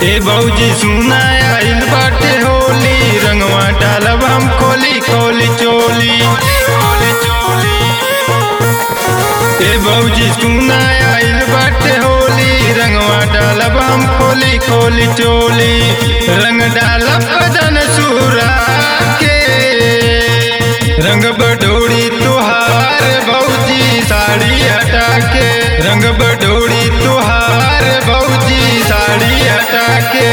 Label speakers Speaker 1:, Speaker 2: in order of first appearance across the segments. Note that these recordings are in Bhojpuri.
Speaker 1: ए भौजी सुना आइल बाटे होली, रंगवा डालब हम खोली खोली चोली। ए भौजी सुना आइल बाटे होली, रंगवा डालब हम खोली खोली चोली। रंग डालब बदन सुरा के, रंग बडोरी तुहार भौजी साड़ी हटा के। रंग बडोरी तुहार भौजी साड़ी हटा के।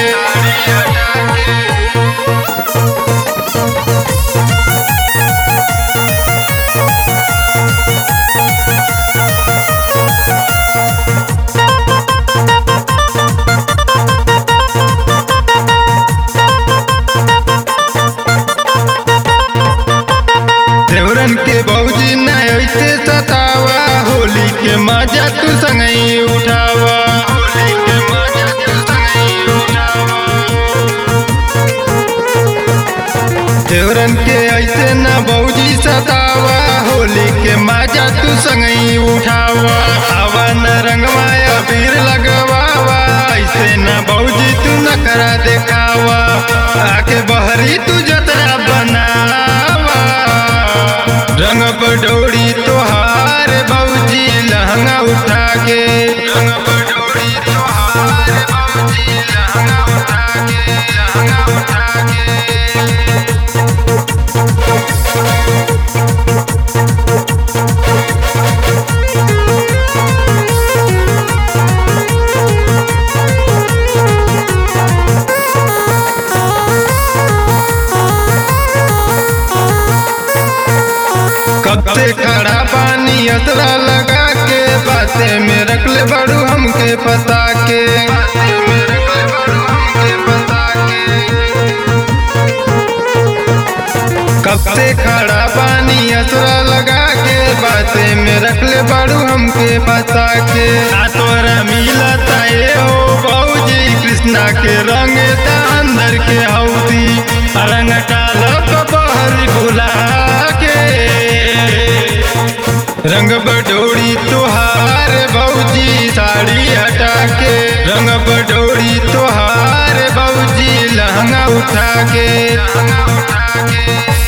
Speaker 1: देवरन के भौजी न ऐसे सतावा, होली के मजा तू संगई उठावा। होली के मजा तू संगई उठावा। देवरन के ऐसे न भौजी सतावा, होली के मजा तू संगई उठावा। आवा न रंगवा अबीर लगवावा, ऐसे न भौजी तू नखरा देखावा। आके बहरी तू जतरा बनावा। रंग बडोरी तुहार भौजी लहंगा उठा के। रंग बडोरी तुहार भौजी लहंगा उठा के, लहंगा उठा के। कब से खड़ा पानी असरा लगा के, बातें में रख ले बड़ू हमके पता के। कब से खड़ा पानी असरा लगा के, बातें में रख ले बड़ू हमके पता के। तोरा मिला ताए हो भौजी कृष्णा के रंग ता अंदर के हौदी। रंग डाला बहरी भुला के। रंग बडोरी तुहार भौजी साड़ी हटा के। रंग बडोरी तुहार भौजी लहंगा उठा के, लहंगा उठा के।